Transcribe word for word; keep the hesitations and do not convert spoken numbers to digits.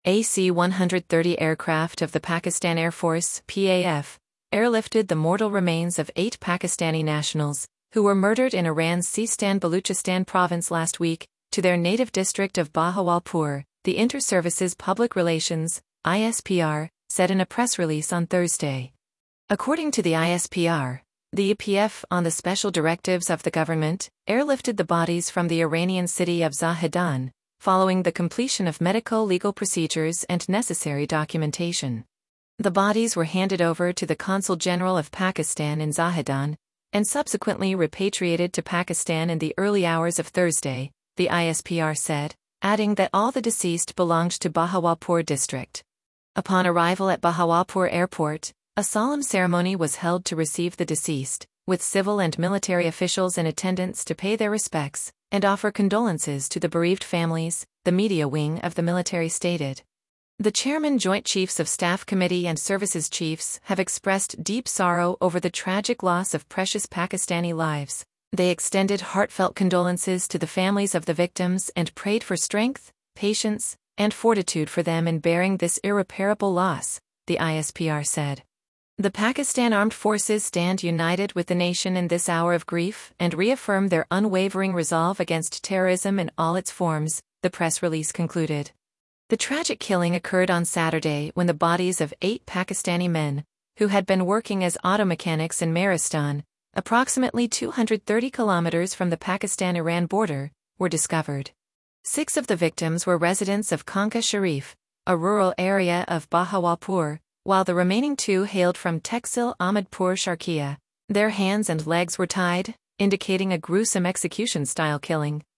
A C one thirty aircraft of the Pakistan Air Force (P A F) airlifted the mortal remains of eight Pakistani nationals, who were murdered in Iran's Sistan-Baluchistan province last week, to their native district of Bahawalpur, the Inter-Services Public Relations I S P R, said in a press release on Thursday. According to the I S P R, the E P F, on the special directives of the government, airlifted the bodies from the Iranian city of Zahedan, following the completion of medical legal procedures and necessary documentation. The bodies were handed over to the Consul General of Pakistan in Zahedan, and subsequently repatriated to Pakistan in the early hours of Thursday, the I S P R said, adding that all the deceased belonged to Bahawalpur district. Upon arrival at Bahawalpur Airport, a solemn ceremony was held to receive the deceased, with civil and military officials in attendance to pay their respects and offer condolences to the bereaved families, the media wing of the military stated. The Chairman Joint Chiefs of Staff Committee and Services Chiefs have expressed deep sorrow over the tragic loss of precious Pakistani lives. They extended heartfelt condolences to the families of the victims and prayed for strength, patience, and fortitude for them in bearing this irreparable loss, the I S P R said. The Pakistan Armed Forces stand united with the nation in this hour of grief and reaffirm their unwavering resolve against terrorism in all its forms, the press release concluded. The tragic killing occurred on Saturday when the bodies of eight Pakistani men, who had been working as auto mechanics in Maristan, approximately two hundred thirty kilometers from the Pakistan-Iran border, were discovered. Six of the victims were residents of Kanka Sharif, a rural area of Bahawalpur, while the remaining two hailed from Tehsil Ahmadpur Sharkia. Their hands and legs were tied, indicating a gruesome execution-style killing.